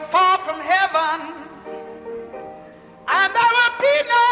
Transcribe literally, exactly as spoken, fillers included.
far from heaven, and there will be no